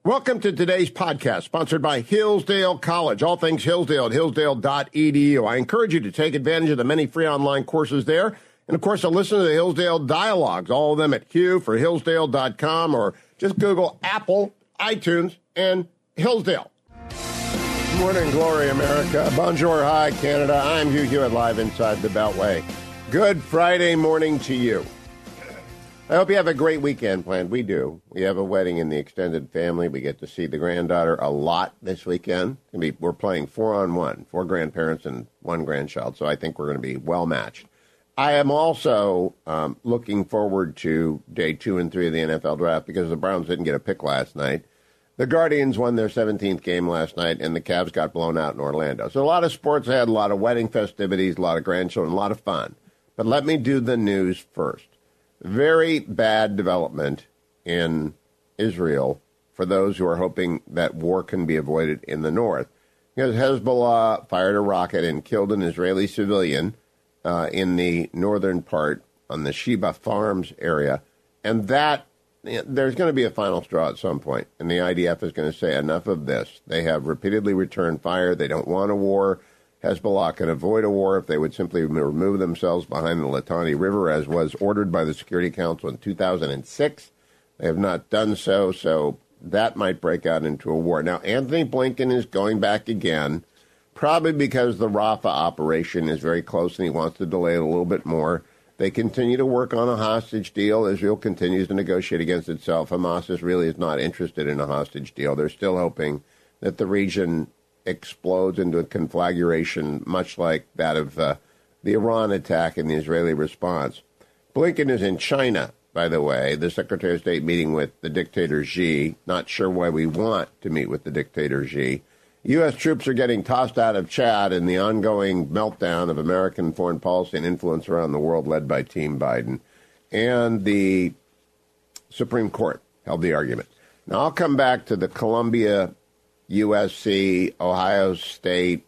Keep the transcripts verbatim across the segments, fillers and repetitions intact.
Welcome to today's podcast, sponsored by Hillsdale College. All things Hillsdale at hillsdale dot e d u. I encourage you to take advantage of the many free online courses there. And, of course, to listen to the Hillsdale Dialogues, all of them at hugh for hillsdale dot com, or just Google Apple, iTunes, and Hillsdale. Good morning, glory, America. Bonjour, hi, Canada. I'm Hugh Hewitt, live inside the Beltway. Good Friday morning to you. I hope you have a great weekend planned. We do. We have a wedding in the extended family. We get to see the granddaughter a lot this weekend. We're playing four on one, four grandparents and one grandchild, so I think we're going to be well matched. I am also um, looking forward to day two and three of the N F L draft because the Browns didn't get a pick last night. The Guardians won their seventeenth game last night, and the Cavs got blown out in Orlando. So a lot of sports had, a lot of wedding festivities, a lot of grandchildren, a lot of fun. But let me do the news first. Very bad development in Israel for those who are hoping that war can be avoided in the north. Because Hezbollah fired a rocket and killed an Israeli civilian uh, in the northern part on the Sheba Farms area. And that, there's going to be a final straw at some point. And the I D F is going to say enough of this. They have repeatedly returned fire. They don't want a war. Hezbollah can avoid a war if they would simply remove themselves behind the Litani River, as was ordered by the Security Council in two thousand six. They have not done so, so that might break out into a war. Now, Anthony Blinken is going back again, probably because the Rafah operation is very close and he wants to delay it a little bit more. They continue to work on a hostage deal. Israel continues to negotiate against itself. Hamas is really is not interested in a hostage deal. They're still hoping that the region explodes into a conflagration much like that of uh, the Iran attack and the Israeli response. Blinken is in China, by the way, the Secretary of State meeting with the dictator Xi. Not sure why we want to meet with the dictator Xi. U S troops are getting tossed out of Chad in the ongoing meltdown of American foreign policy and influence around the world led by Team Biden. And the Supreme Court held the argument. Now, I'll come back to the Columbia, U S C, Ohio State,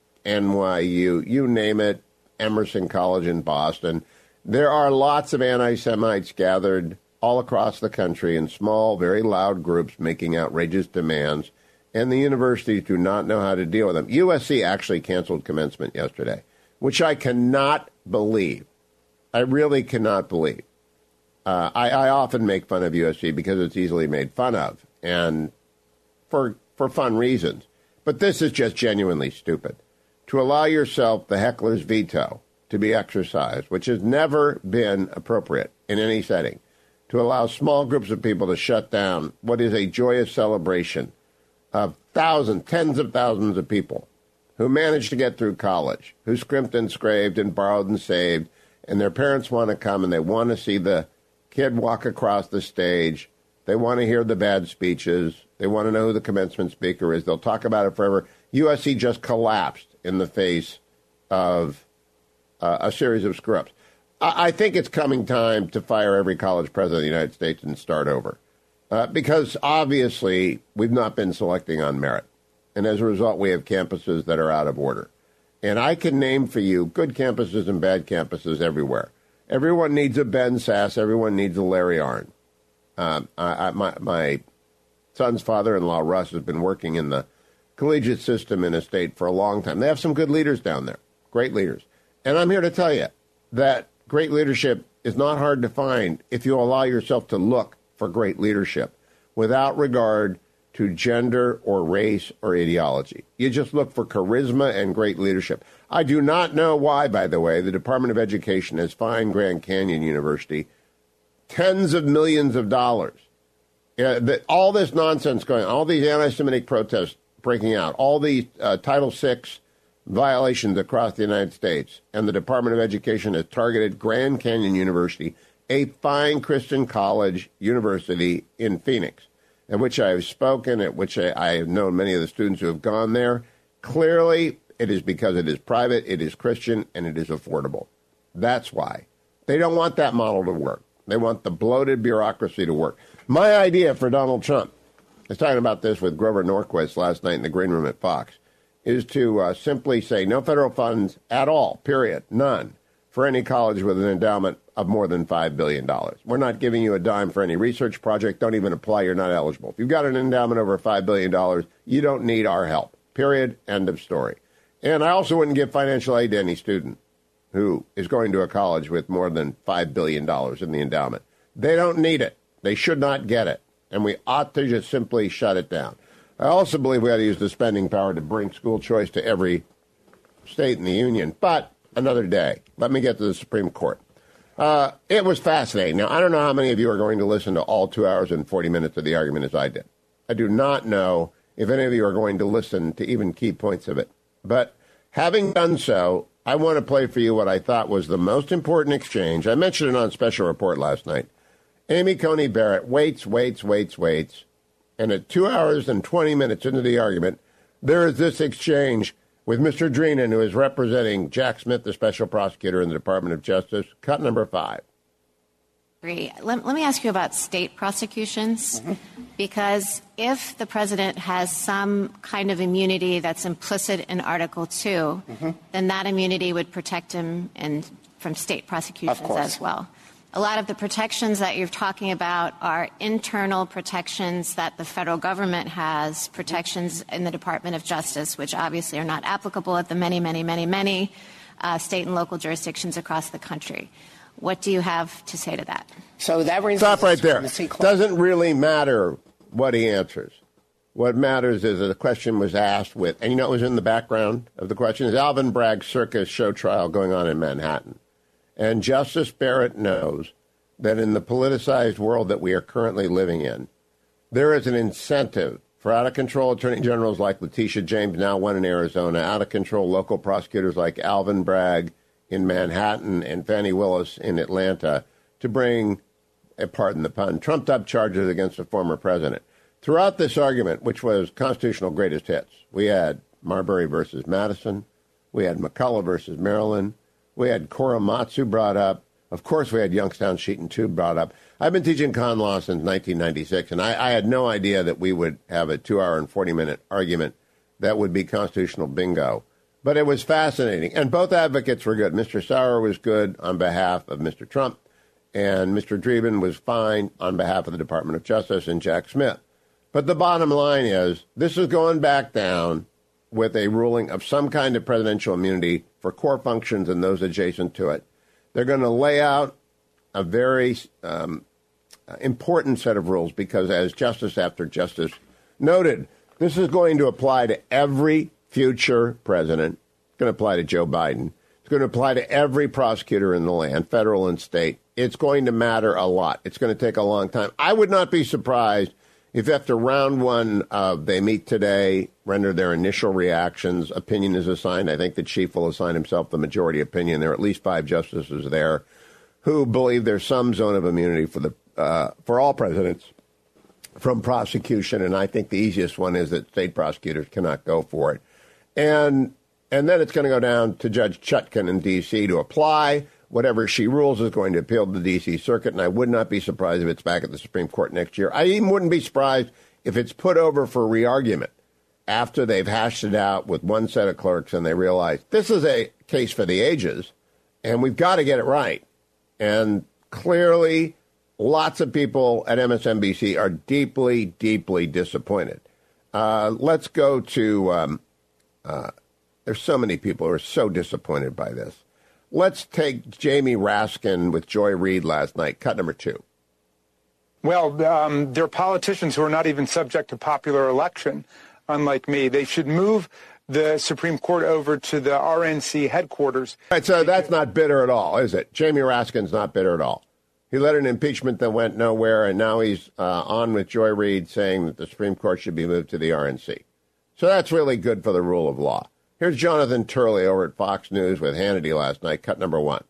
N Y U, you name it, Emerson College in Boston. There are lots of anti-Semites gathered all across the country in small, very loud groups making outrageous demands, and the universities do not know how to deal with them. U S C actually canceled commencement yesterday, which I cannot believe. I really cannot believe. Uh, I, I often make fun of U S C because it's easily made fun of, and for for fun reasons. But this is just genuinely stupid. To allow yourself the heckler's veto to be exercised, which has never been appropriate in any setting, to allow small groups of people to shut down what is a joyous celebration of thousands, tens of thousands of people who managed to get through college, who scrimped and scraped and borrowed and saved, and their parents want to come and they want to see the kid walk across the stage. They want to hear the bad speeches. They want to know who the commencement speaker is. They'll talk about it forever. U S C just collapsed in the face of uh, a series of screw-ups. I-, I think it's coming time to fire every college president of the United States and start over. Uh, because obviously we've not been selecting on merit. And as a result, we have campuses that are out of order. And I can name for you good campuses and bad campuses everywhere. Everyone needs a Ben Sass. Everyone needs a Larry Arnn. Um, I, I, my, my son's father-in-law, Russ, has been working in the collegiate system in a state for a long time. They have some good leaders down there, great leaders. And I'm here to tell you that great leadership is not hard to find if you allow yourself to look for great leadership without regard to gender or race or ideology. You just look for charisma and great leadership. I do not know why, by the way, the Department of Education has fined Grand Canyon University tens of millions of dollars. Yeah, the, all this nonsense going on, all these anti-Semitic protests breaking out, all these uh, Title six violations across the United States, and the Department of Education has targeted Grand Canyon University, a fine Christian college university in Phoenix, at which I have spoken, at which I, I have known many of the students who have gone there. Clearly, it is because it is private, it is Christian, and it is affordable. That's why. They don't want that model to work. They want the bloated bureaucracy to work. My idea for Donald Trump, I was talking about this with Grover Norquist last night in the green room at Fox, is to uh, simply say no federal funds at all, period, none, for any college with an endowment of more than five billion dollars. We're not giving you a dime for any research project. Don't even apply. You're not eligible. If you've got an endowment over five billion dollars, you don't need our help. Period. End of story. And I also wouldn't give financial aid to any student who is going to a college with more than five billion dollars in the endowment. They don't need it. They should not get it. And we ought to just simply shut it down. I also believe we ought to use the spending power to bring school choice to every state in the union. But another day. Let me get to the Supreme Court. Uh, it was fascinating. Now, I don't know how many of you are going to listen to all two hours and forty minutes of the argument as I did. I do not know if any of you are going to listen to even key points of it. But having done so, I want to play for you what I thought was the most important exchange. I mentioned it on Special Report last night. Amy Coney Barrett waits, waits, waits, waits. And at two hours and twenty minutes into the argument, there is this exchange with Mister Dreenen, who is representing Jack Smith, the special prosecutor in the Department of Justice. Cut number five. Let, let me ask you about state prosecutions, mm-hmm. because if the president has some kind of immunity that's implicit in Article two, mm-hmm. then that immunity would protect him and from state prosecutions as well. A lot of the protections that you're talking about are internal protections that the federal government has, protections in the Department of Justice, which obviously are not applicable at the many, many, many, many uh, state and local jurisdictions across the country. What do you have to say to that? So that brings Stop right there. Doesn't really matter what he answers. What matters is that the question was asked with, and you know what was in the background of the question is Alvin Bragg's circus show trial going on in Manhattan. And Justice Barrett knows that in the politicized world that we are currently living in, there is an incentive for out-of-control attorney generals like Letitia James, now one in Arizona, out-of-control local prosecutors like Alvin Bragg in Manhattan and Fannie Willis in Atlanta to bring, pardon the pun, trumped-up charges against a former president. Throughout this argument, which was constitutional greatest hits, we had Marbury versus Madison, we had McCullough versus Maryland, we had Korematsu brought up. Of course, we had Youngstown Sheet and Tube brought up. I've been teaching con law since nineteen ninety-six, and I, I had no idea that we would have a two-hour and forty-minute argument that would be constitutional bingo. But it was fascinating, and both advocates were good. Mister Sauer was good on behalf of Mister Trump, and Mister Dreeben was fine on behalf of the Department of Justice and Jack Smith. But the bottom line is, this is going back down with a ruling of some kind of presidential immunity for core functions and those adjacent to it. They're going to lay out a very um, important set of rules because, as justice after justice noted, this is going to apply to every future president. It's going to apply to Joe Biden. It's going to apply to every prosecutor in the land, federal and state. It's going to matter a lot. It's going to take a long time. I would not be surprised if after round one, uh, they meet today, render their initial reactions, opinion is assigned. I think the chief will assign himself the majority opinion. There are at least five justices there who believe there's some zone of immunity for the uh, for all presidents from prosecution. And I think the easiest one is that state prosecutors cannot go for it. And and then it's going to go down to Judge Chutkan in D C to apply. Whatever she rules is going to appeal to the D C Circuit, and I would not be surprised if it's back at the Supreme Court next year. I even wouldn't be surprised if it's put over for re-argument after they've hashed it out with one set of clerks and they realize this is a case for the ages, and we've got to get it right. And clearly, lots of people at M S N B C are deeply, deeply disappointed. Uh, let's go to, um, uh, there's so many people who are so disappointed by this. Let's take Jamie Raskin with Joy Reid last night, cut number two. Well, um, there are politicians who are not even subject to popular election, unlike me. They should move the Supreme Court over to the R N C headquarters. All right, so that's not bitter at all, is it? Jamie Raskin's not bitter at all. He led an impeachment that went nowhere, and now he's uh, on with Joy Reid saying that the Supreme Court should be moved to the R N C. So that's really good for the rule of law. Here's Jonathan Turley over at Fox News with Hannity last night, cut number one.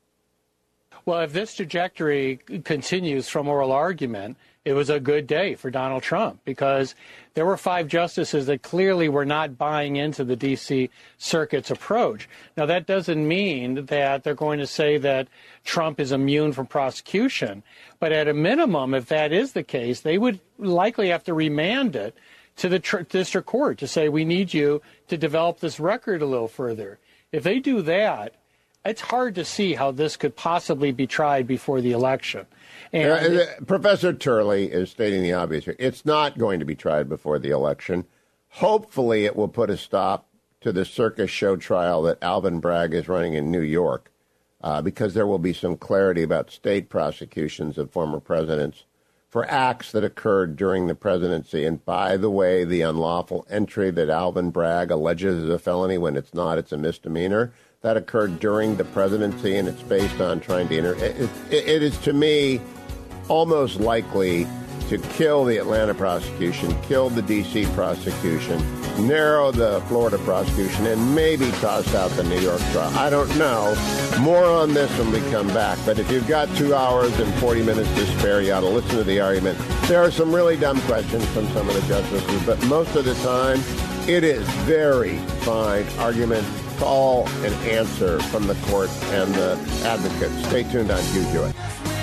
Well, if this trajectory continues from oral argument, it was a good day for Donald Trump because there were five justices that clearly were not buying into the D C Circuit's approach. Now, that doesn't mean that they're going to say that Trump is immune from prosecution. But at a minimum, if that is the case, they would likely have to remand it to the tr- district court to say, we need you to develop this record a little further. If they do that, it's hard to see how this could possibly be tried before the election. And uh, it, Professor Turley is stating the obvious here. It's not going to be tried before the election. Hopefully it will put a stop to the circus show trial that Alvin Bragg is running in New York, uh, because there will be some clarity about state prosecutions of former presidents for acts that occurred during the presidency. And by the way, the unlawful entry that Alvin Bragg alleges is a felony when it's not, it's a misdemeanor, that occurred during the presidency, and it's based on trying to inter... It, it, it is, to me, almost likely to kill the Atlanta prosecution, kill the D C prosecution, narrow the Florida prosecution, and maybe toss out the New York trial. I don't know. More on this when we come back. But if you've got two hours and forty minutes to spare, you ought to listen to the argument. There are some really dumb questions from some of the justices, but most of the time, it is very fine argument, call and answer from the court and the advocates. Stay tuned on Hugh Hewitt.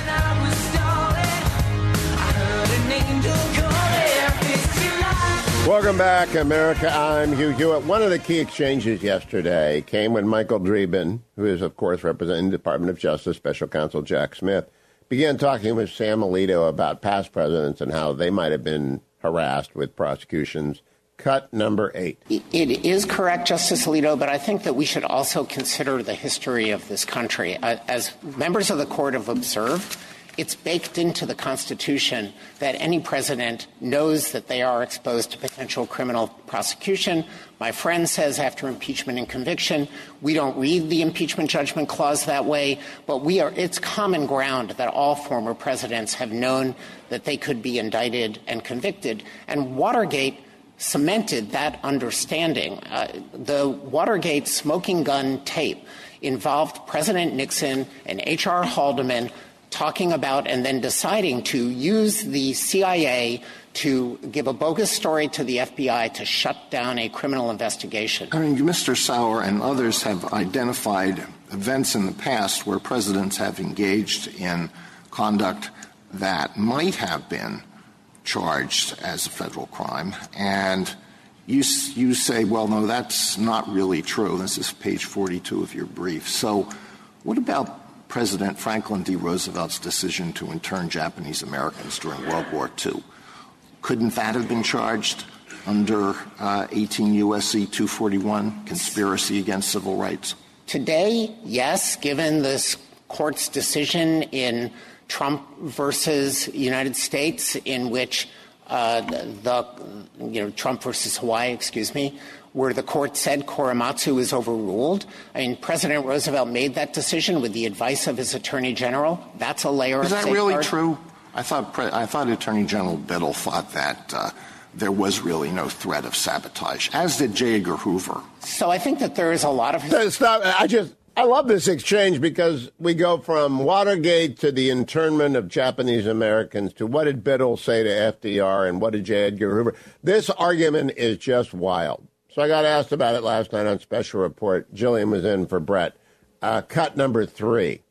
Welcome back, America. I'm Hugh Hewitt. One of the key exchanges yesterday came when Michael Dreeben, who is, of course, representing the Department of Justice Special Counsel Jack Smith, began talking with Sam Alito about past presidents and how they might have been harassed with prosecutions. Cut number eight. It is correct, Justice Alito, but I think that we should also consider the history of this country. As members of the court have observed, it's baked into the Constitution that any president knows that they are exposed to potential criminal prosecution. My friend says after impeachment and conviction, we don't read the impeachment judgment clause that way, but we are, it's common ground that all former presidents have known that they could be indicted and convicted. And Watergate cemented that understanding. Uh, the Watergate smoking gun tape involved President Nixon and H R Haldeman talking about and then deciding to use the C I A to give a bogus story to the F B I to shut down a criminal investigation. I mean, Mister Sauer and others have identified events in the past where presidents have engaged in conduct that might have been charged as a federal crime. And you, you say, well, no, that's not really true. This is page forty-two of your brief. So what about President Franklin D. Roosevelt's decision to intern Japanese Americans during World War Two? Couldn't that have been charged under uh, eighteen U S C two forty-one, conspiracy against civil rights? Today, yes, given this court's decision in Trump versus United States, in which uh, the, you know, Trump versus Hawaii, excuse me, where the court said Korematsu is overruled. I mean, President Roosevelt made that decision with the advice of his Attorney General. That's a layer of safeguard. Is that really true? I thought I thought Attorney General Biddle thought that uh, there was really no threat of sabotage, as did J. Edgar Hoover. So I think that there is a lot of... Stop. I just... I love this exchange because we go from Watergate to the internment of Japanese Americans to what did Biddle say to F D R and what did J. Edgar Hoover. This argument is just wild. So I got asked about it last night on Special Report. Jillian was in for Brett. Uh, cut number three.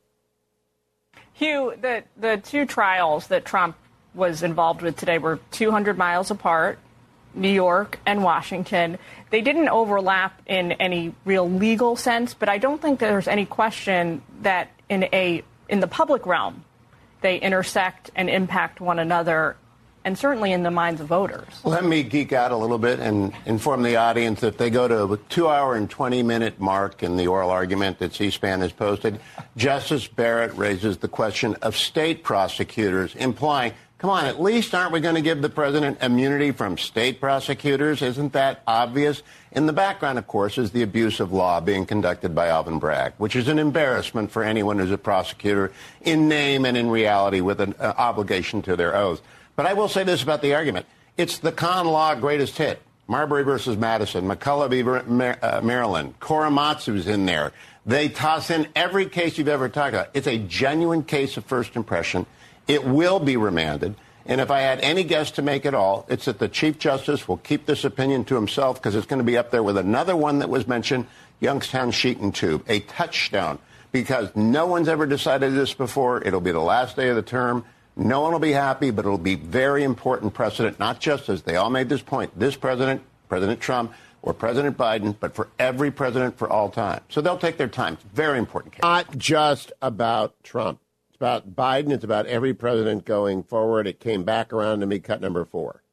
Hugh, the, the two trials that Trump was involved with today were two hundred miles apart, New York and Washington. They didn't overlap in any real legal sense, but I don't think there's any question that in a in the public realm, they intersect and impact one another, and certainly in the minds of voters. Let me geek out a little bit and inform the audience that they go to a two-hour and twenty-minute mark in the oral argument that C-SPAN has posted. Justice Barrett raises the question of state prosecutors, implying, come on, at least aren't we going to give the president immunity from state prosecutors? Isn't that obvious? In the background, of course, is the abuse of law being conducted by Alvin Bragg, which is an embarrassment for anyone who's a prosecutor in name and in reality with an uh, obligation to their oath. But I will say this about the argument. It's the con law greatest hit. Marbury versus Madison, McCulloch v. uh, Maryland, Korematsu's in there. They toss in every case you've ever talked about. It's a genuine case of first impression. It will be remanded. And if I had any guess to make at all, it's that the Chief Justice will keep this opinion to himself because it's going to be up there with another one that was mentioned, Youngstown Sheet and Tube, a touchstone, because no one's ever decided this before. It'll be the last day of the term. No one will be happy, but it'll be very important precedent, not just as they all made this point, this president, President Trump, or President Biden, but for every president for all time. So they'll take their time. It's a very important case. Not just about Trump. It's about Biden. It's about every president going forward. It came back around to me, cut number four.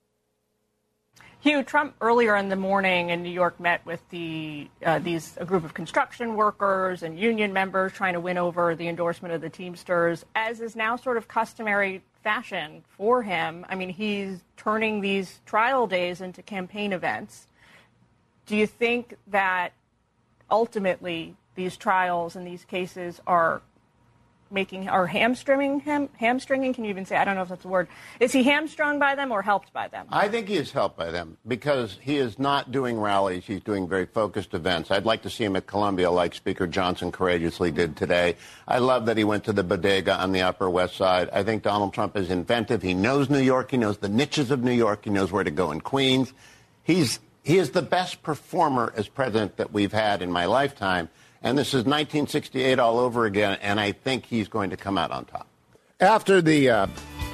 Hugh, Trump earlier in the morning in New York met with the uh, these a group of construction workers and union members trying to win over the endorsement of the Teamsters, as is now sort of customary fashion for him. I mean, he's turning these trial days into campaign events. Do you think that ultimately these trials and these cases are making or hamstringing him? Hamstringing? Can you even say? I don't know if that's a word. Is he hamstrung by them or helped by them? I think he is helped by them because he is not doing rallies. He's doing very focused events. I'd like to see him at Columbia like Speaker Johnson courageously did today. I love that he went to the bodega on the Upper West Side. I think Donald Trump is inventive. He knows New York. He knows the niches of New York. He knows where to go in Queens. He's he is the best performer as president that we've had in my lifetime. And this is nineteen sixty-eight all over again, and I think he's going to come out on top. After the uh,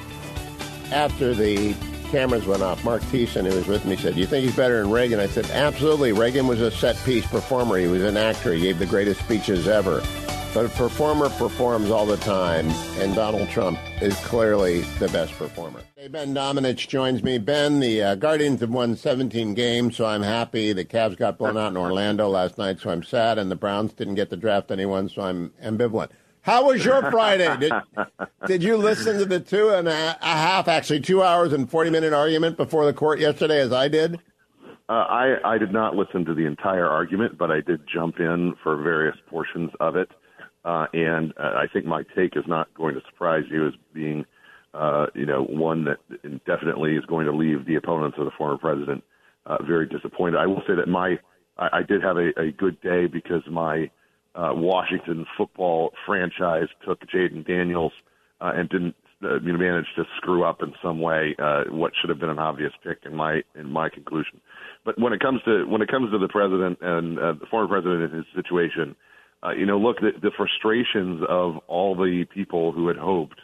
after the cameras went off, Mark Thiessen, who was with me, said, "Do you think he's better than Reagan?" I said, "Absolutely. Reagan was a set-piece performer. He was an actor. He gave the greatest speeches ever. But a performer performs all the time, and Donald Trump is clearly the best performer." Hey, Ben Domenech joins me. Ben, the uh, Guardians have won seventeen games, so I'm happy. The Cavs got blown out in Orlando last night, so I'm sad. And the Browns didn't get to draft anyone, so I'm ambivalent. How was your Friday? Did, did you listen to the two and a, a half, actually two hours and forty-minute argument before the court yesterday, as I did? Uh, I, I did not listen to the entire argument, but I did jump in for various portions of it. Uh, and uh, I think my take is not going to surprise you as being, uh, you know, one that definitely is going to leave the opponents of the former president uh, very disappointed. I will say that my I, I did have a, a good day because my uh, Washington football franchise took Jaden Daniels uh, and didn't uh, you know, manage to screw up in some way uh, what should have been an obvious pick in my in my conclusion. But when it comes to when it comes to the president and uh, the former president and his situation. Uh, you know, look, the, the frustrations of all the people who had hoped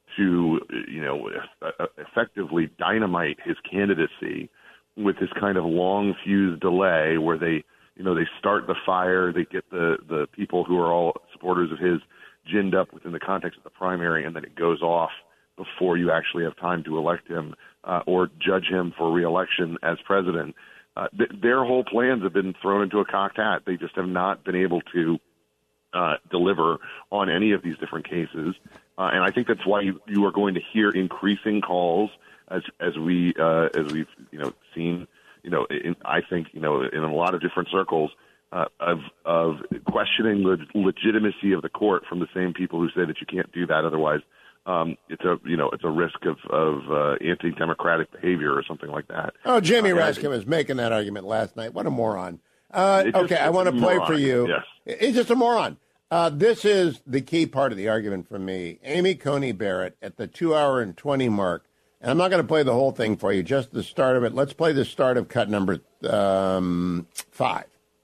to, you know, effectively dynamite his candidacy with this kind of long fuse delay where they, you know, they start the fire, they get the, the people who are all supporters of his ginned up within the context of the primary, and then it goes off before you actually have time to elect him uh, or judge him for re-election as president. Uh, th- their whole plans have been thrown into a cocked hat. They just have not been able to Uh, deliver on any of these different cases, uh, and I think that's why you, you are going to hear increasing calls as as we uh, as we've you know seen you know in, I think you know in a lot of different circles uh, of of questioning the legitimacy of the court from the same people who say that you can't do that otherwise um, it's a you know it's a risk of of uh, anti-democratic behavior or something like that. Oh, Jamie uh, Raskin was making that argument last night. What a moron. Uh, okay, I want to play moron. for you. Yes. He's just a moron. Uh, this is the key part of the argument for me. Amy Coney Barrett at the two hour and twenty mark, and I'm not going to play the whole thing for you, just the start of it. Let's play the start of cut number um, five.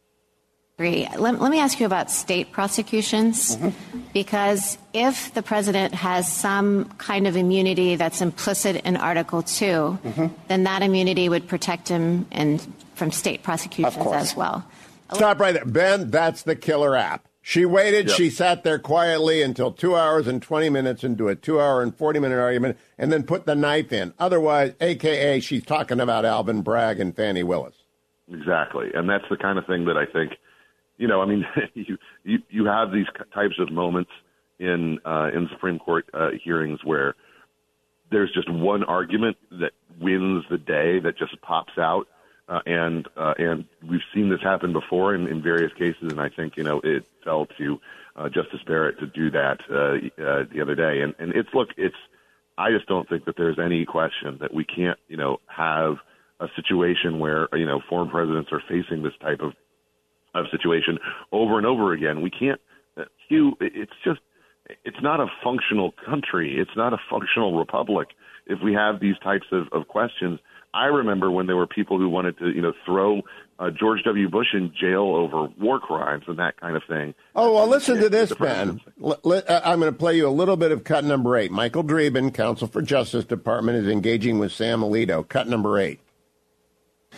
Three. Let, let me ask you about state prosecutions, mm-hmm. because if the president has some kind of immunity that's implicit in Article two, mm-hmm. then that immunity would protect him and from state prosecutions as well. Stop right there. Ben, that's the killer app. She waited. Yep. She sat there quietly until two hours and twenty minutes into a two hour and forty minute argument and then put the knife in. Otherwise, A K A she's talking about Alvin Bragg and Fannie Willis. Exactly. And that's the kind of thing that I think, you know, I mean, you, you, you have these types of moments in, uh, in Supreme Court uh, hearings where there's just one argument that wins the day that just pops out. Uh, and uh, and we've seen this happen before in, in various cases, and I think, you know, it fell to uh, Justice Barrett to do that uh, uh, the other day. And, and it's, look, it's, I just don't think that there's any question that we can't, you know, have a situation where, you know, former presidents are facing this type of, of situation over and over again. We can't, uh, Hugh, it's just, it's not a functional country. It's not a functional republic if we have these types of, of questions. I remember when there were people who wanted to, you know, throw uh, George W. Bush in jail over war crimes and that kind of thing. Oh, well, listen to this, Ben. L- l- I'm going to play you a little bit of cut number eight. Michael Dreeben, counsel for Justice Department, is engaging with Sam Alito. Cut number eight.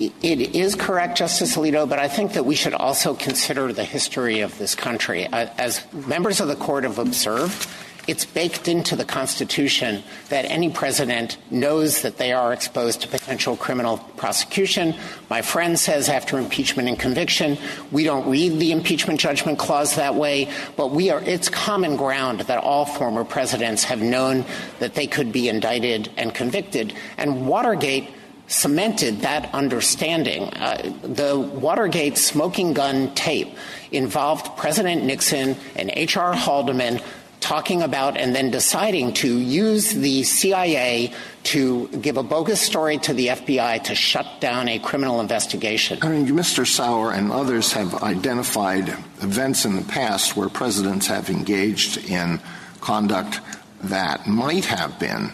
It is correct, Justice Alito, but I think that we should also consider the history of this country. As members of the court have observed, it's baked into the Constitution that any president knows that they are exposed to potential criminal prosecution. My friend says after impeachment and conviction, we don't read the impeachment judgment clause that way, but we are, it's common ground that all former presidents have known that they could be indicted and convicted. And Watergate cemented that understanding. Uh, the Watergate smoking gun tape involved President Nixon and H R Haldeman talking about and then deciding to use the C I A to give a bogus story to the F B I to shut down a criminal investigation. I mean, Mister Sauer and others have identified events in the past where presidents have engaged in conduct that might have been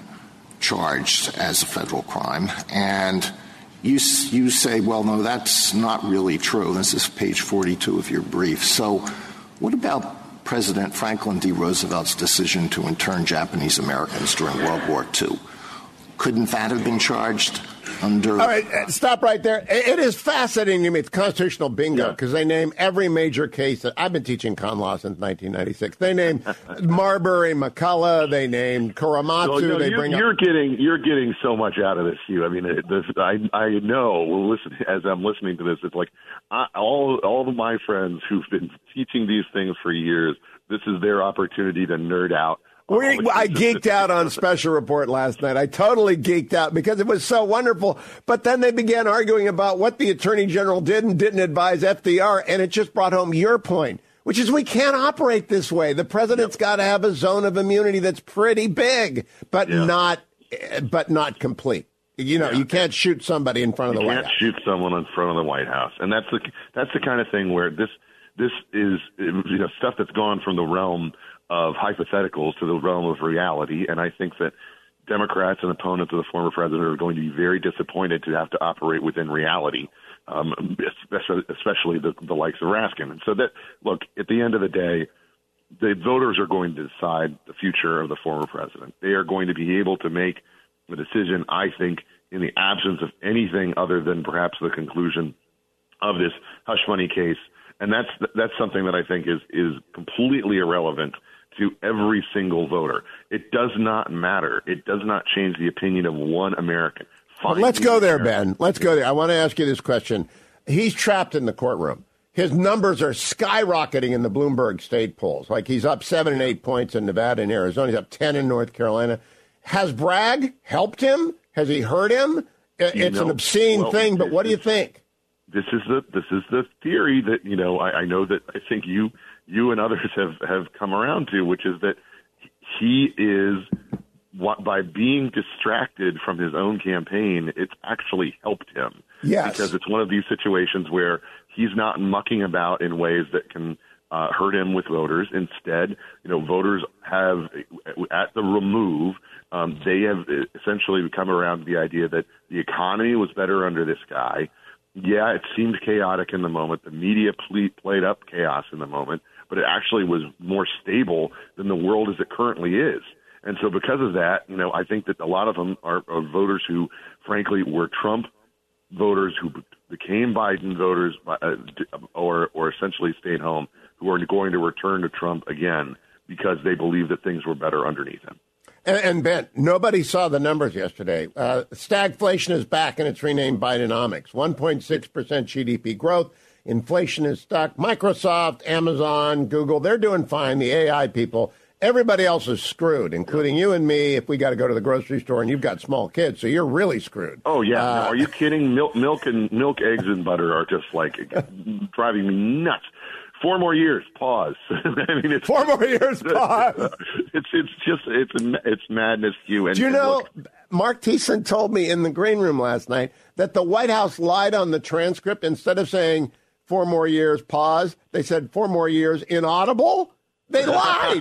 charged as a federal crime. And you, you say, well, no, that's not really true. This is page forty-two of your brief. So what about President Franklin D. Roosevelt's decision to intern Japanese Americans during World War Two? Couldn't that have been charged under... All right, stop right there. It is fascinating to me. It's constitutional bingo because yeah. they name every major case. That I've been teaching con law since nineteen ninety-six. They name Marbury, McCullough. They named Korematsu. So, no, they you're, bring you're up... getting you're getting so much out of this, Hugh. I mean, it, this, I I know. Well, listen, as I'm listening to this, it's like I, all all of my friends who've been teaching these things for years. This is their opportunity to nerd out. We, I geeked out on Special Report last night. I totally geeked out because it was so wonderful. But then they began arguing about what the Attorney General did and didn't advise F D R, and it just brought home your point, which is we can't operate this way. The president's yep. got to have a zone of immunity that's pretty big, but yeah. not, but not complete. You know, yeah. you can't shoot somebody in front of you the White House. You can't shoot someone in front of the White House, and that's the that's the kind of thing where this this is you know stuff that's gone from the realm of hypotheticals to the realm of reality, and I think that Democrats and opponents of the former president are going to be very disappointed to have to operate within reality, um, especially, especially the, the likes of Raskin. And so that, look, at the end of the day, the voters are going to decide the future of the former president. They are going to be able to make the decision, I think, in the absence of anything other than perhaps the conclusion of this hush money case. And that's that's something that I think is is completely irrelevant to every single voter. It does not matter. It does not change the opinion of one American. Well, let's go there, Ben. Let's go there. I want to ask you this question. He's trapped in the courtroom. His numbers are skyrocketing in the Bloomberg state polls. Like he's up seven and eight points in Nevada and Arizona. He's up ten in North Carolina. Has Bragg helped him? Has he hurt him? It's you know, an obscene well, thing, but what do you think? This is the this is the theory that, you know, I, I know that I think you you and others have, have come around to, which is that he is, by being distracted from his own campaign, it's actually helped him. Yes. Because it's one of these situations where he's not mucking about in ways that can uh, hurt him with voters. Instead, you know, voters have, at the remove, um, they have essentially come around to the idea that the economy was better under this guy. Yeah, it seemed chaotic in the moment. The media ple- played up chaos in the moment, but it actually was more stable than the world as it currently is. And so because of that, you know, I think that a lot of them are, are voters who, frankly, were Trump voters who became Biden voters uh, or, or essentially stayed home, who are going to return to Trump again because they believe that things were better underneath him. And, and Ben, nobody saw the numbers yesterday. Uh, stagflation is back, and it's renamed Bidenomics. one point six percent G D P growth. Inflation is stuck. Microsoft, Amazon, Google, they're doing fine. The A I people, everybody else is screwed, including you and me if we got to go to the grocery store and you've got small kids, so you're really screwed. Oh, yeah. Uh, no, are you kidding? Milk, milk, and milk, eggs, and butter are just like driving me nuts. Four more years. Pause. I mean, it's, Four more years. Pause. It's it's just it's it's madness, Hugh. And, Do you and know? look, Mark Thiessen told me in the green room last night that the White House lied on the transcript. Instead of saying four more years, pause, they said four more years, inaudible. They lied.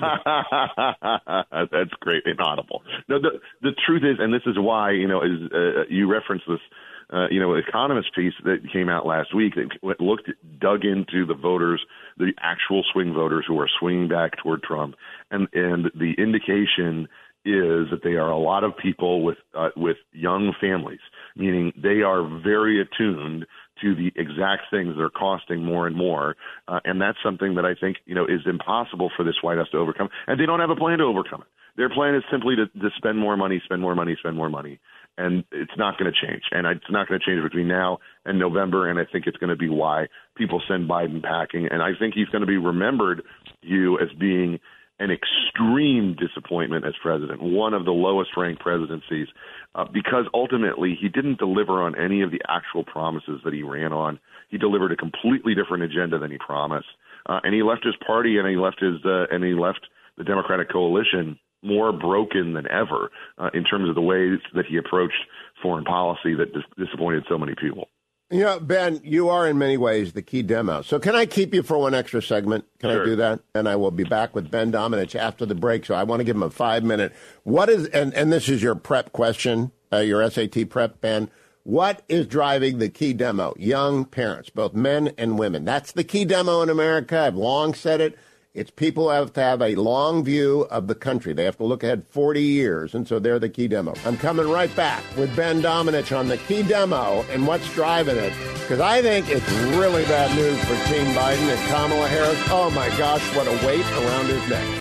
That's great, inaudible. No, the the truth is, and this is why, you know, is uh, you referenced this. Uh, you know, Economist piece that came out last week that looked, dug into the voters, the actual swing voters who are swinging back toward Trump, and and the indication is that they are a lot of people with uh, with young families, meaning they are very attuned to the exact things that are costing more and more. Uh, and that's something that I think, you know, is impossible for this White House to overcome. And they don't have a plan to overcome it. Their plan is simply to, to spend more money, spend more money, spend more money. And it's not going to change. And it's not going to change between now and November. And I think it's going to be why people send Biden packing. And I think he's going to be remembered, you, as being an extreme disappointment as president, one of the lowest ranked presidencies, uh, because ultimately he didn't deliver on any of the actual promises that he ran on. He delivered a completely different agenda than he promised. Uh, and he left his party and he left his uh, and he left the Democratic coalition more broken than ever uh, in terms of the ways that he approached foreign policy that dis- disappointed so many people. You know, Ben, you are in many ways the key demo. So can I keep you for one extra segment? Can sure. I do that? And I will be back with Ben Domenech after the break. So I want to give him a five minute. What is, and, and this is your prep question, uh, your S A T prep, Ben. What is driving the key demo? Young parents, both men and women. That's the key demo in America. I've long said it. It's people have to have a long view of the country. They have to look ahead forty years, and so they're the key demo. I'm coming right back with Ben Domenech on the key demo and what's driving it, because I think it's really bad news for Team Biden and Kamala Harris. Oh, my gosh, what a weight around his neck.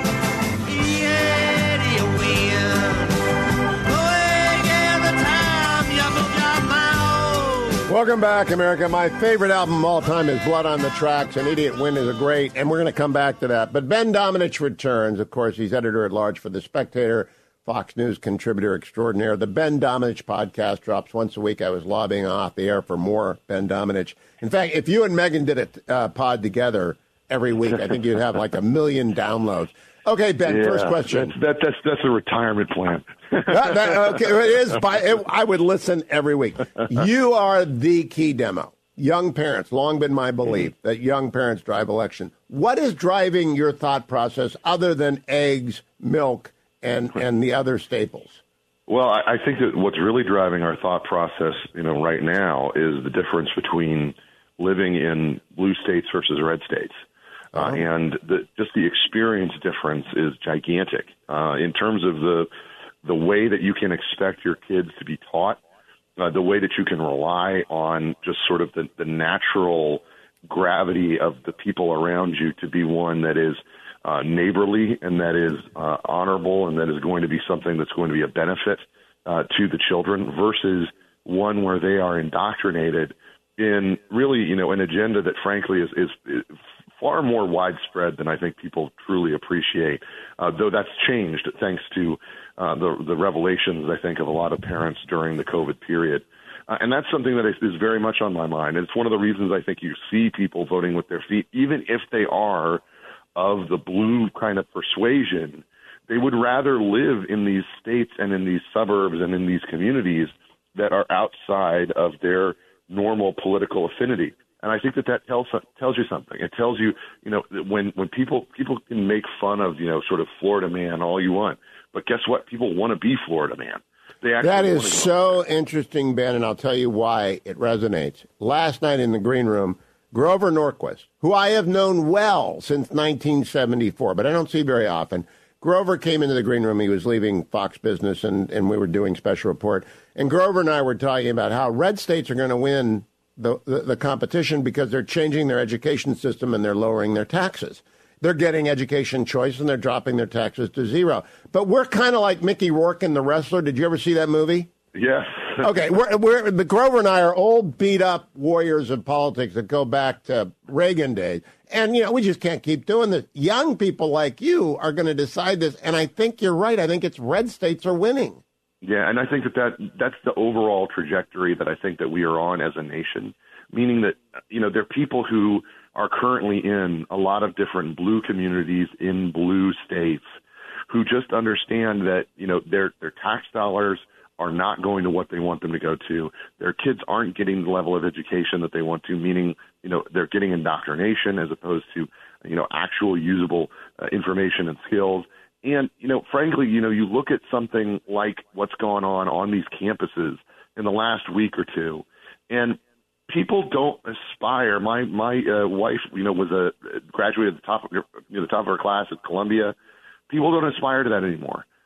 Welcome back, America. My favorite album of all time is Blood on the Tracks, and Idiot Win is a great, and we're going to come back to that. But Ben Domenech returns. Of course, he's editor-at-large for The Spectator, Fox News contributor extraordinaire. The Ben Domenech podcast drops once a week. I was lobbying off the air for more Ben Domenech. In fact, if you and Megan did a uh, pod together every week, I think you'd have like a million downloads. Okay, Ben, yeah, first question. That's, that, that's, that's a retirement plan. that, that, okay, it is. By, it, I would listen every week. You are the key demo. Young parents, long been my belief that young parents drive election. What is driving your thought process other than eggs, milk, and, and the other staples? Well, I, I think that what's really driving our thought process, you know, right now is the difference between living in blue states versus red states. Uh, oh. And the, just the experience difference is gigantic uh, in terms of the the way that you can expect your kids to be taught, uh, the way that you can rely on just sort of the, the natural gravity of the people around you to be one that is uh, neighborly and that is uh, honorable and that is going to be something that's going to be a benefit uh, to the children versus one where they are indoctrinated in really, you know, an agenda that frankly is, is, is far more widespread than I think people truly appreciate, uh, though that's changed thanks to uh, the, the revelations, I think, of a lot of parents during the COVID period. Uh, and that's something that is, is very much on my mind. And it's one of the reasons I think you see people voting with their feet, even if they are of the blue kind of persuasion. They would rather live in these states and in these suburbs and in these communities that are outside of their normal political affinity. And I think that that tells tells you something. It tells you, you know, when when people people can make fun of, you know, sort of Florida man all you want, but guess what? People want to be Florida man. They actually that is so interesting, Ben, and I'll tell you why it resonates. Last night in the green room, Grover Norquist, who I have known well since nineteen seventy-four, but I don't see very often. Grover came into the green room. He was leaving Fox Business, and, and we were doing special report. And Grover and I were talking about how red states are going to win The, the, the competition because they're changing their education system and they're lowering their taxes. They're getting education choice and they're dropping their taxes to zero. But we're kind of like Mickey Rourke in The Wrestler. Did you ever see that movie? Yeah. Okay, we're, we're, the Grover and I are old, beat-up warriors of politics that go back to Reagan days. And, you know, we just can't keep doing this. Young people like you are going to decide this, and I think you're right. I think it's red states are winning. Yeah, and I think that, that that's the overall trajectory that I think that we are on as a nation, meaning that, you know, there are people who are currently in a lot of different blue communities in blue states who just understand that, you know, their their tax dollars are not going to what they want them to go to. Their kids aren't getting the level of education that they want to, meaning, you know, they're getting indoctrination as opposed to, you know, actual usable uh, information and skills. And, you know, frankly, you know, you look at something like what's gone on on these campuses in the last week or two, and people don't aspire. My my uh, wife, you know, was a graduated at the top of you know, the top of her class at Columbia. People don't aspire to that anymore.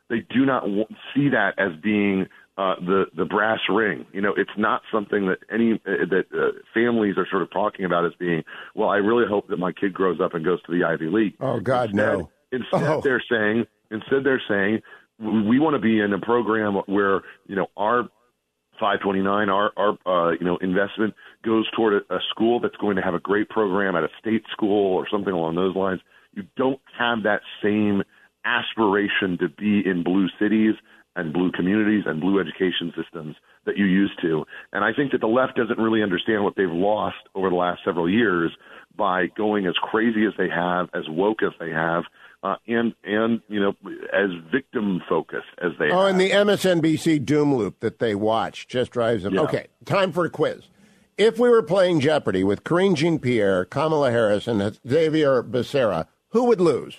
They do not w- see that as being uh, the the brass ring. You know, it's not something that any uh, that uh, families are sort of talking about as being, well, I really hope that my kid grows up and goes to the Ivy League. Oh God, instead, no. Instead, oh. they're saying, instead they're saying, we want to be in a program where, you know, our five twenty-nine, our, our uh, you know, investment goes toward a, a school that's going to have a great program at a state school or something along those lines. You don't have that same aspiration to be in blue cities and blue communities and blue education systems that you used to. And I think that the left doesn't really understand what they've lost over the last several years by going as crazy as they have, as woke as they have, Uh, and, and you know, as victim-focused as they Oh, have. and the M S N B C doom loop that they watch just drives them. Yeah. Okay, time for a quiz. If we were playing Jeopardy with Karine Jean-Pierre, Kamala Harris, and Xavier Becerra, who would lose?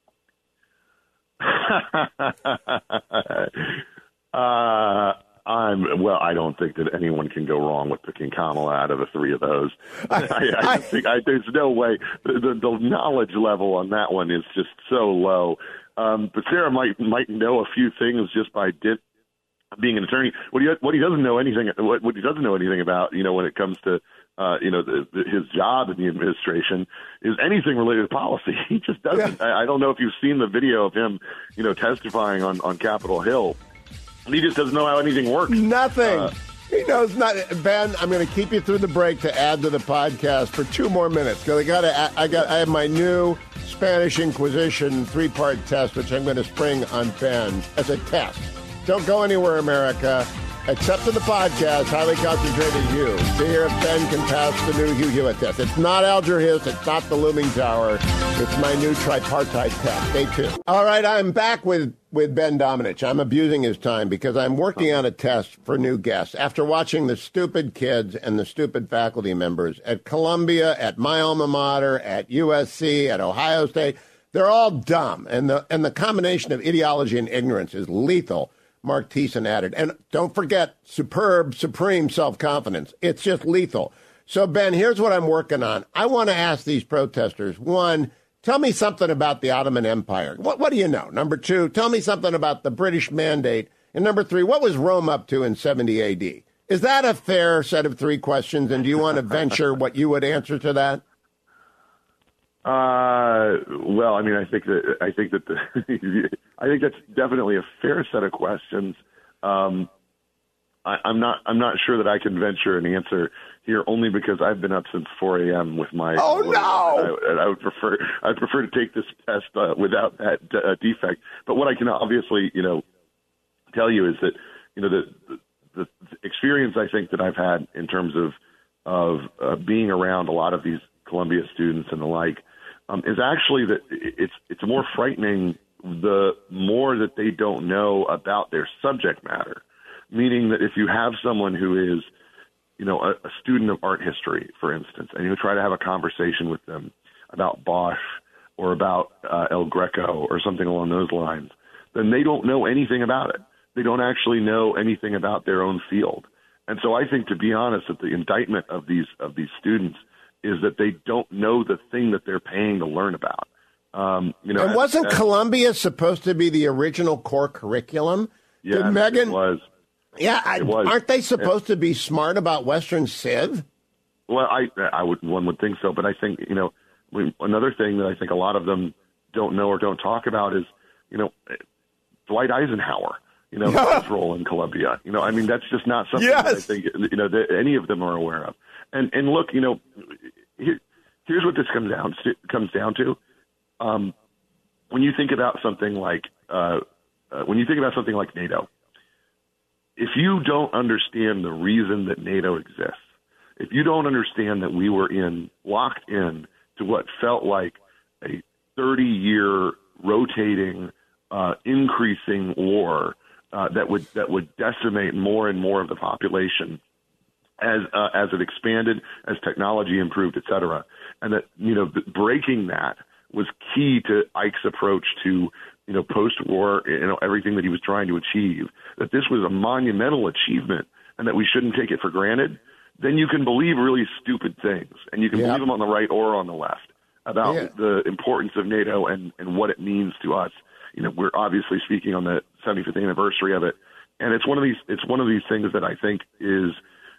uh, I'm well. I don't think that anyone can go wrong with picking Kamala out of the three of those. I, I, I think I, there's no way. The, the, the knowledge level on that one is just so low. Um, but Sarah might might know a few things just by dip, being an attorney. What he what he doesn't know anything what, what he doesn't know anything about, you know, when it comes to uh, you know the, the, his job in the administration is anything related to policy. He just doesn't. Yeah. I, I don't know if you've seen the video of him, you know, testifying on on Capitol Hill. He just doesn't know how anything works. Nothing. Uh, he knows nothing. Ben, I'm going to keep you through the break to add to the podcast for two more minutes because I got to. I got. I have my new Spanish Inquisition three-part test, which I'm going to spring on Ben as a test. Don't go anywhere, America, except for the podcast. Highly concentrated Hugh. See here if Ben can pass the new Hugh Hewitt test. It's not Alger Hiss. It's not the looming tower. It's my new tripartite test. Stay tuned. All right, I'm back with. with Ben Domenech. I'm abusing his time because I'm working on a test for new guests. After watching the stupid kids and the stupid faculty members at Columbia, at my alma mater, at U S C, at Ohio State, they're all dumb. And the and the combination of ideology and ignorance is lethal, Mark Thiessen added. And don't forget, superb, supreme self-confidence. It's just lethal. So, Ben, here's what I'm working on. I want to ask these protesters, one, tell me something about the Ottoman Empire. What, what do you know? Number two, tell me something about the British Mandate. And number three, what was Rome up to in seventy A D? Is that a fair set of three questions? And do you want to venture what you would answer to that? Uh, well, I mean, I think that I think that the, I think that's definitely a fair set of questions. Um, I, I'm not I'm not sure that I can venture an answer here, only because I've been up since four a.m. with my. Oh no! I, I would prefer I would prefer to take this test uh, without that uh, defect. But what I can obviously, you know, tell you is that you know the, the the experience I think that I've had in terms of of uh, being around a lot of these Columbia students and the like um, is actually that it's it's more frightening the more that they don't know about their subject matter. Meaning that if you have someone who is, you know, a, a student of art history, for instance, and you try to have a conversation with them about Bosch or about uh, El Greco or something along those lines, then they don't know anything about it. They don't actually know anything about their own field. And so I think, to be honest, that the indictment of these of these students is that they don't know the thing that they're paying to learn about. Um, you know, and wasn't as, Columbia supposed to be the original core curriculum? Yeah, Did Megan it was. Yeah, I, aren't they supposed yeah. to be smart about Western Civ? Well, I, I would, one would think so, but I think, you know, another thing that I think a lot of them don't know or don't talk about is, you know, Dwight Eisenhower, you know, his role in Columbia. You know, I mean, that's just not something yes. that I think, you know, that any of them are aware of. And and look, you know, here, here's what this comes down to, comes down to. Um, when you think about something like, uh, uh, when you think about something like NATO, if you don't understand the reason that NATO exists, if you don't understand that we were in locked in to what felt like a thirty-year rotating, uh, increasing war uh, that would that would decimate more and more of the population as uh, as it expanded, as technology improved, et cetera, and that you know breaking that was key to Ike's approach to, you know, post-war, you know, everything that he was trying to achieve, that this was a monumental achievement and that we shouldn't take it for granted, then you can believe really stupid things. And you can yeah. believe them on the right or on the left about yeah. the importance of NATO and, and what it means to us. you know, we're obviously speaking on the seventy-fifth anniversary of it. And it's one of these, it's one of these things that I think is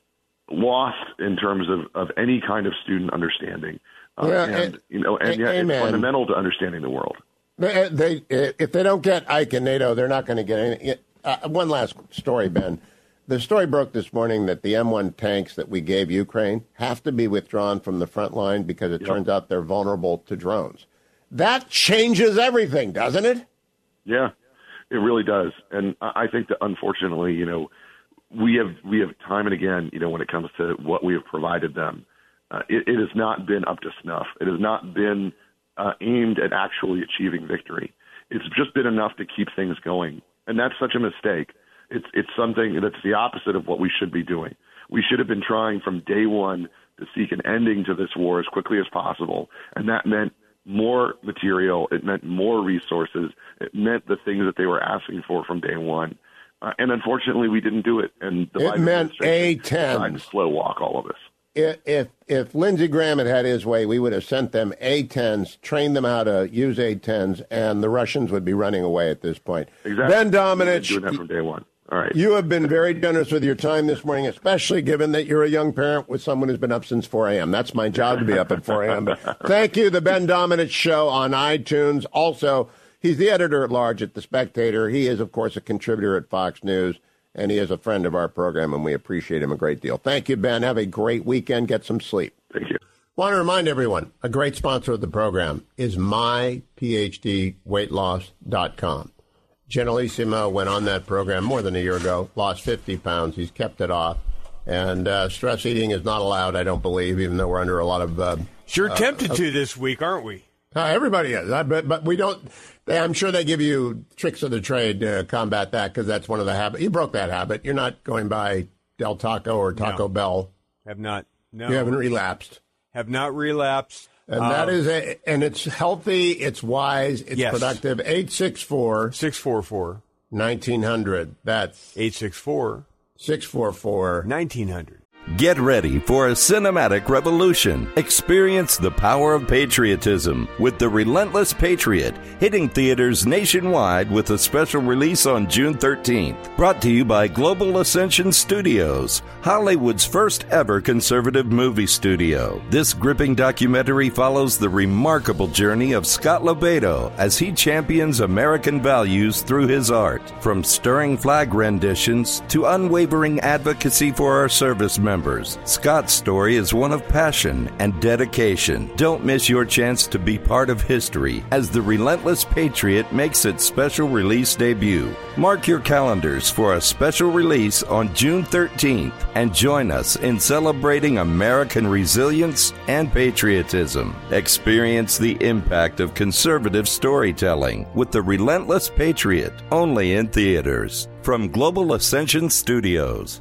lost in terms of, of any kind of student understanding. Uh, yeah, and, and, you know, and yet amen. It's fundamental to understanding the world. They, they, if they don't get Ike and NATO, they're not going to get anything. Uh, one last story, Ben. The story broke this morning that the M one tanks that we gave Ukraine have to be withdrawn from the front line because it yep. turns out they're vulnerable to drones. That changes everything, doesn't it? Yeah, it really does. And I think that, unfortunately, you know, we have we have time and again, you know, when it comes to what we have provided them, uh, it, it has not been up to snuff. It has not been uh, aimed at actually achieving victory. It's just been enough to keep things going. And that's such a mistake. It's it's something that's the opposite of what we should be doing. We should have been trying from day one to seek an ending to this war as quickly as possible. And that meant more material. It meant more resources. It meant the things that they were asking for from day one. Uh, and unfortunately, we didn't do it. And the it Biden meant A administration ten. decided to slow walk all of this. If, if if Lindsey Graham had had his way, we would have sent them A tens, trained them how to use A tens, and the Russians would be running away at this point. Exactly. Ben Domenech, doing that from day one. All right. You have been very generous with your time this morning, especially given that you're a young parent with someone who's been up since four a.m. That's my job to be up at four a.m. But thank you. The Ben Domenech Show on iTunes. Also, he's the editor-at-large at The Spectator. He is, of course, a contributor at Fox News, and he is a friend of our program, and we appreciate him a great deal. Thank you, Ben. Have a great weekend. Get some sleep. Thank you. Want to remind everyone, a great sponsor of the program is my P H D weight loss dot com. Generalissimo went on that program more than a year ago, lost fifty pounds. He's kept it off. And uh, stress eating is not allowed, I don't believe, even though we're under a lot of... Uh, sure uh, tempted uh, to this week, aren't we? Uh, everybody is. I, but, but we don't... They, I'm sure they give you tricks of the trade to combat that because that's one of the habits. You broke that habit. You're not going by Del Taco or Taco no. Bell. Have not. No. You haven't relapsed. Have not relapsed. And um, that is a, and it's healthy, it's wise, it's yes. productive. eight six four, six four four, nineteen hundred. That's eight six four, six four four, nineteen hundred. Get ready for a cinematic revolution. Experience the power of patriotism with The Relentless Patriot, hitting theaters nationwide with a special release on June thirteenth. Brought to you by Global Ascension Studios, Hollywood's first ever conservative movie studio. This gripping documentary follows the remarkable journey of Scott Lobato as he champions American values through his art. From stirring flag renditions to unwavering advocacy for our service members, Scott's story is one of passion and dedication. Don't miss your chance to be part of history as The Relentless Patriot makes its special release debut. Mark your calendars for a special release on June thirteenth and join us in celebrating American resilience and patriotism. Experience the impact of conservative storytelling with The Relentless Patriot, only in theaters. From Global Ascension Studios.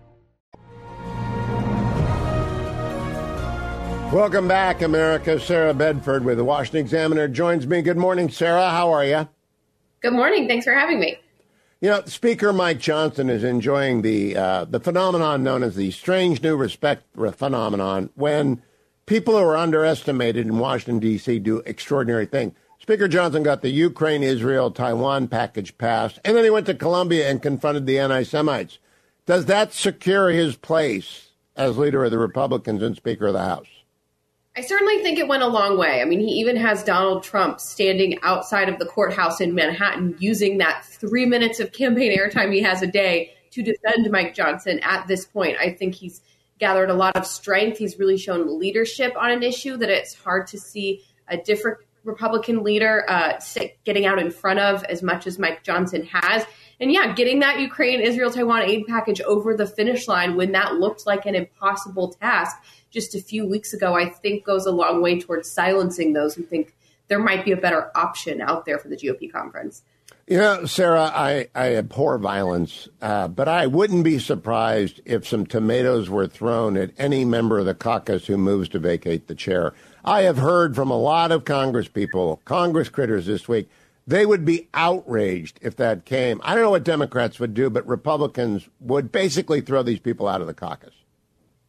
Welcome back, America. Sarah Bedford with the Washington Examiner joins me. Good morning, Sarah. How are you? Good morning. Thanks for having me. You know, Speaker Mike Johnson is enjoying the uh, the phenomenon known as the strange new respect phenomenon when people who are underestimated in Washington, D C do extraordinary things. Speaker Johnson got the Ukraine, Israel, Taiwan package passed, and then he went to Colombia and confronted the anti-Semites. Does that secure his place as leader of the Republicans and Speaker of the House? I certainly think it went a long way. I mean, he even has Donald Trump standing outside of the courthouse in Manhattan using that three minutes of campaign airtime he has a day to defend Mike Johnson at this point. I think he's gathered a lot of strength. He's really shown leadership on an issue that it's hard to see a different Republican leader uh, getting out in front of as much as Mike Johnson has. And yeah, getting that Ukraine, Israel, Taiwan aid package over the finish line when that looked like an impossible task just a few weeks ago, I think goes a long way towards silencing those who think there might be a better option out there for the G O P conference. You know, Sarah, I, I abhor violence, uh, but I wouldn't be surprised if some tomatoes were thrown at any member of the caucus who moves to vacate the chair. I have heard from a lot of Congress people, Congress critters this week, they would be outraged if that came. I don't know what Democrats would do, but Republicans would basically throw these people out of the caucus.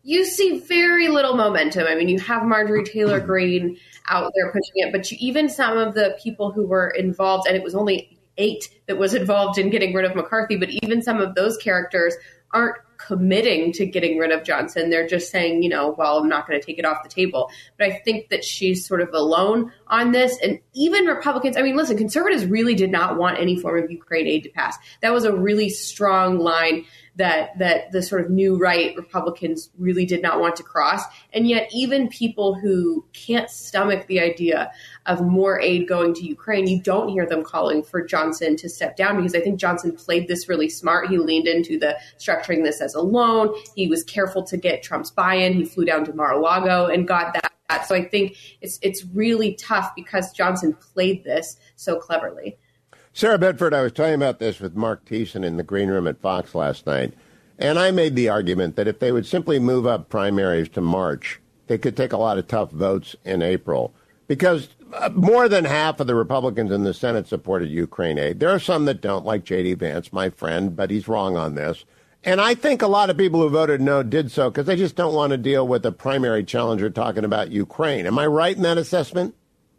You see very little momentum. I mean, you have Marjorie Taylor Greene out there pushing it, but you, even some of the people who were involved, and it was only eight that was involved in getting rid of McCarthy, but even some of those characters aren't committing to getting rid of Johnson. They're just saying, you know, well, I'm not going to take it off the table. But I think that she's sort of alone on this. And even Republicans, I mean, listen, conservatives really did not want any form of Ukraine aid to pass. That was a really strong line that that the sort of new right Republicans really did not want to cross. And yet even people who can't stomach the idea of more aid going to Ukraine, you don't hear them calling for Johnson to step down, because I think Johnson played this really smart. He leaned into the structuring this as a loan. He was careful to get Trump's buy-in. He flew down to Mar-a-Lago and got that. So I think it's it's really tough because Johnson played this so cleverly. Sarah Bedford, I was talking about this with Mark Thiessen in the green room at Fox last night, and I made the argument that if they would simply move up primaries to March, they could take a lot of tough votes in April, because more than half of the Republicans in the Senate supported Ukraine aid. There are some that don't, like J D. Vance, my friend, but he's wrong on this. And I think a lot of people who voted no did so because they just don't want to deal with a primary challenger talking about Ukraine. Am I right in that assessment?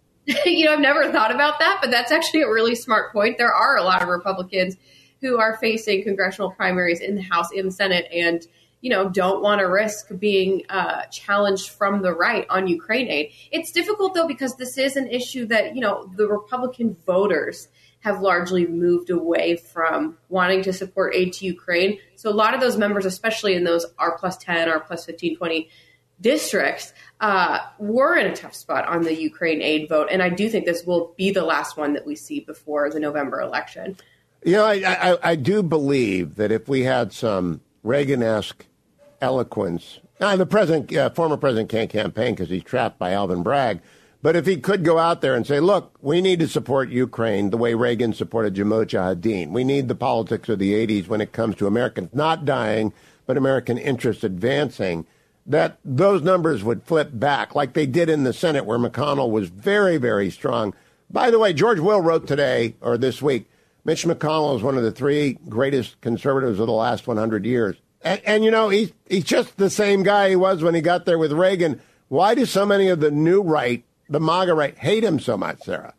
You know, I've never thought about that, but that's actually a really smart point. There are a lot of Republicans who are facing congressional primaries in the House and the Senate and, you know, don't want to risk being uh, challenged from the right on Ukraine aid. It's difficult, though, because this is an issue that, you know, the Republican voters have largely moved away from wanting to support aid to Ukraine. So a lot of those members, especially in those R plus ten, R plus fifteen, twenty districts, uh, were in a tough spot on the Ukraine aid vote. And I do think this will be the last one that we see before the November election. You know, I, I, I do believe that if we had some Reagan-esque eloquence, now the president, uh, former president can't campaign because he's trapped by Alvin Bragg, but if he could go out there and say, look, we need to support Ukraine the way Reagan supported Mujahideen. We need the politics of the eighties when it comes to Americans not dying, but American interests advancing, that those numbers would flip back like they did in the Senate, where McConnell was very, very strong. By the way, George Will wrote today, or this week, Mitch McConnell is one of the three greatest conservatives of the last one hundred years. And, and you know, he's, he's just the same guy he was when he got there with Reagan. Why do so many of the new right, the MAGA right, hate him so much, Sarah?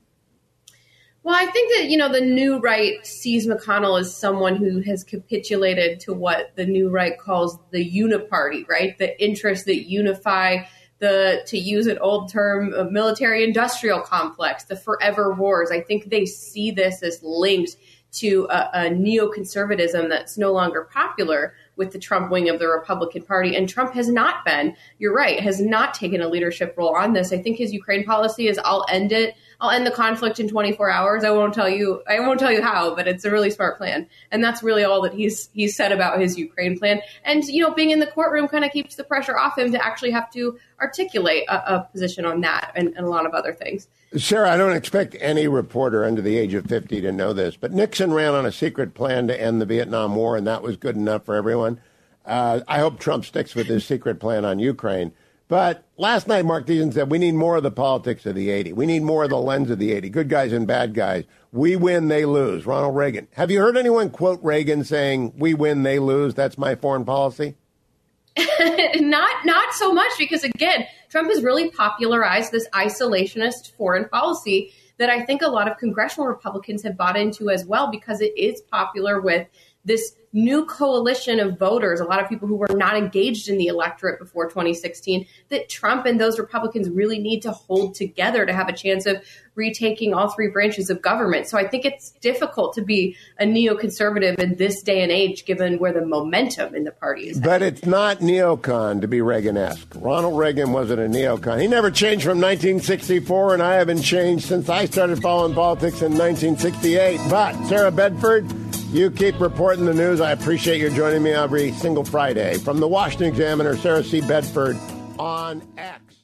Well, I think that, you know, the new right sees McConnell as someone who has capitulated to what the new right calls the uniparty, right? The interests that unify the, to use an old term, military industrial complex, the forever wars. I think they see this as linked to a, a neoconservatism that's no longer popular with the Trump wing of the Republican Party. And Trump has not been, you're right, has not taken a leadership role on this. I think his Ukraine policy is, I'll end it. I'll end the conflict in twenty-four hours. I won't tell you, I won't tell you how, but it's a really smart plan. And that's really all that he's, he's said about his Ukraine plan. And, you know, being in the courtroom kind of keeps the pressure off him to actually have to articulate a, a position on that and, and a lot of other things. Sarah, I don't expect any reporter under the age of fifty to know this, but Nixon ran on a secret plan to end the Vietnam War, and that was good enough for everyone. Uh, I hope Trump sticks with his secret plan on Ukraine. But last night, Mark Thiessen said, we need more of the politics of the eighties. We need more of the lens of the eighties. Good guys and bad guys. We win, they lose. Ronald Reagan. Have you heard anyone quote Reagan saying, we win, they lose? That's my foreign policy? not not so much, because, again, Trump has really popularized this isolationist foreign policy that I think a lot of congressional Republicans have bought into as well, because it is popular with this new coalition of voters, a lot of people who were not engaged in the electorate before twenty sixteen, that Trump and those Republicans really need to hold together to have a chance of retaking all three branches of government. So I think it's difficult to be a neoconservative in this day and age, given where the momentum in the party is. But it's not neocon to be Reagan-esque. Ronald Reagan wasn't a neocon. He never changed from nineteen sixty-four, and I haven't changed since I started following politics in nineteen sixty-eight. But Sarah Bedford, you keep reporting the news. I appreciate you joining me every single Friday. From the Washington Examiner, Sarah C. Bedford on X.